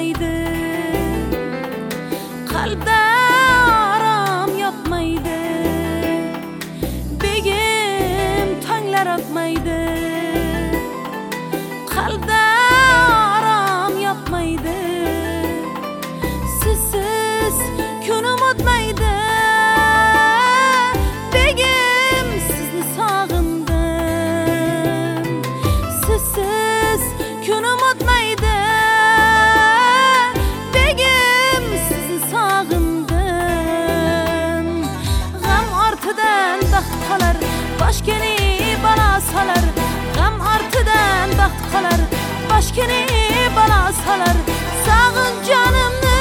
yotmaydı, qalbda aram yotmaydı, begim tonglar otmaydı, qalbda aram yotmaydı, sizsiz kunim o'tmaydi, begim sizni sog'indim, sizsiz kunim o'tmaydi, begim sizni sog'indim. G'am ortidan baxt qolar, boshgani balo solar, g'am ortidan baxt qolar, boshgani balo solar, sog'in jonimni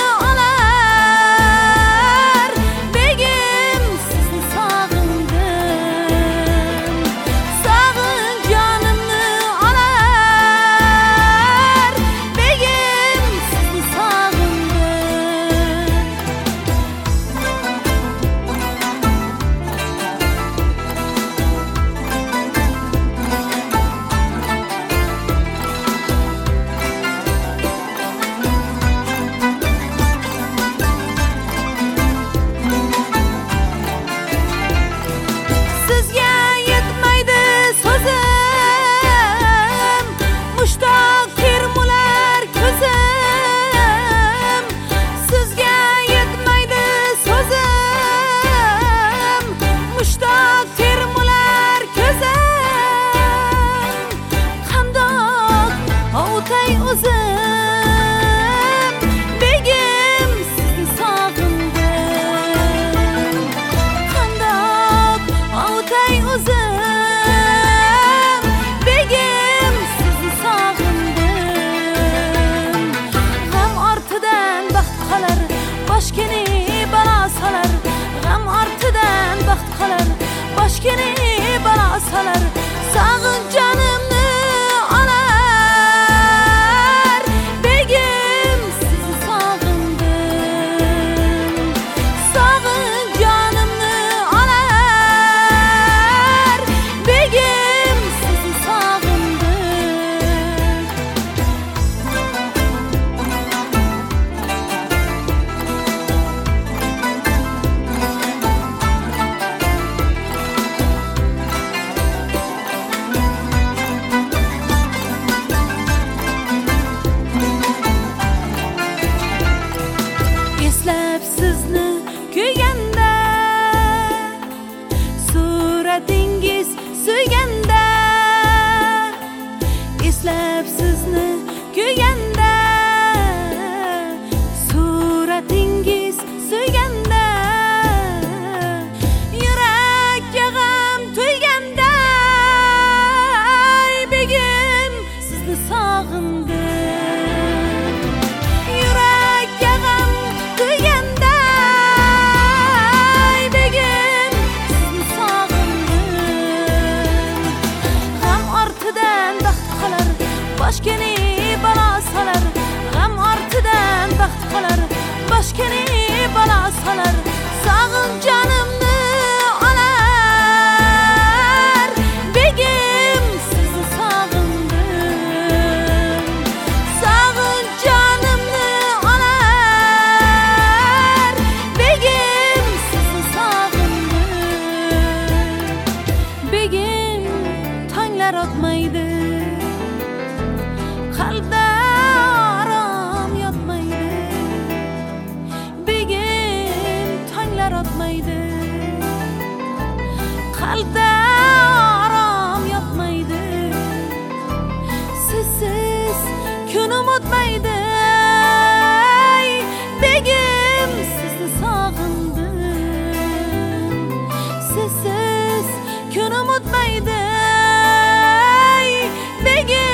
olar, begim sizni sog'indim, sog'in jonimni olar, begim sizni sog'indim. Sizga yetmaydi so'zim, mushtoq termular ko'zim. Sizga yetmaydi so'zim, mushtoq termular ko'zim. Qandoq ovutay o'zim, begim sizni sog'indim. Qandoq ovutay o'zim, begim sizni sog'indim. G'am ortidan baxt qolar, boshgani balo solar, g'am ortidan baxt qolar, boshgani balo solar, sog'in jonimni olar, begim sizni sog'indim, sog'in jonimni olar, begim sizni sog'indim. Eslab sizni kuyganda, suratingiz suyganda, eslab sizni kuyganda, suratingiz suyganda, yurakka g'am to'yganda, begim sizni sog'indim. Yurakka g'am to'yganda, begim sizni sog'indim. G'am ortidan baxt qolar, boshgani balo solar, g'am ortidan baxt qolar, boshgani balo solar, sog'in jonimni olar, begim sizni sog'indim, sog'in jonimni olar, begim sizni sog'indim. Begim tonglar otmaydi, qalbda aram yotmaydi, begim tonglar otmaydi, qalbda aram yotmaydi, sizsiz kunim o'tmaydi, begim sizni sog'indim, sizsiz kunim o'tmaydi, begim